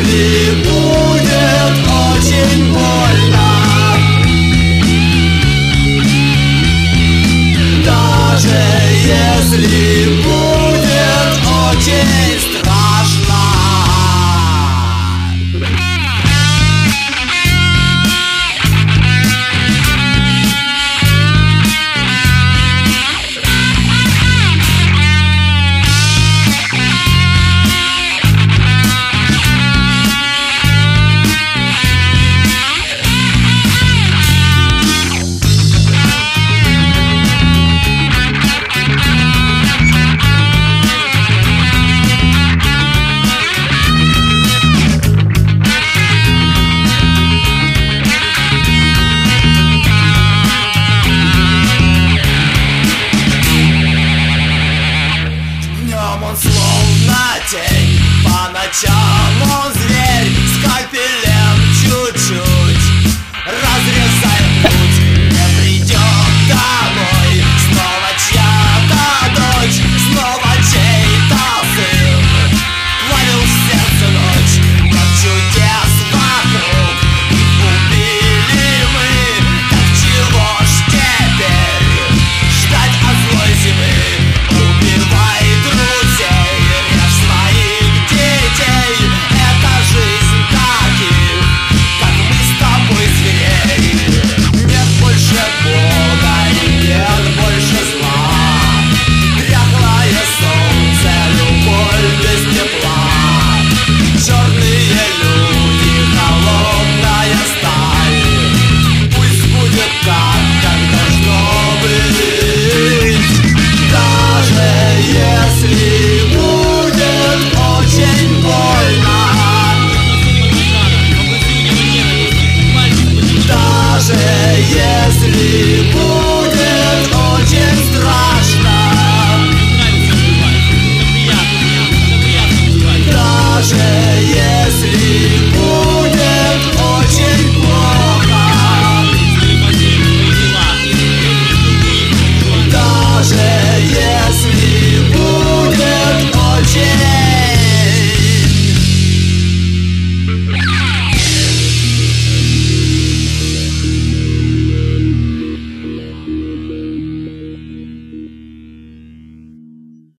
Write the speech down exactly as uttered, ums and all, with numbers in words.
если будет очень больно, даже если будет очень страшно. Он словно тень, по ночам он зверь, скальпелем чуть-чуть разрезает путь. Не придет домой снова чья-то дочь, снова чей-то сын. Плавил в сердце ночь, нет чудес вокруг, их убили мы. Так чего ж теперь ждать от злой зимы? Убивай друзей, режь своих детей. Это жизнь таких, как мы с тобой, зверей. Нет больше Бога и нет больше зла. Дряхлое солнце, любовь без тепла. Черные люди, холодная сталь. Пусть будет так, как должно быть, даже если будет очень больно, даже если будет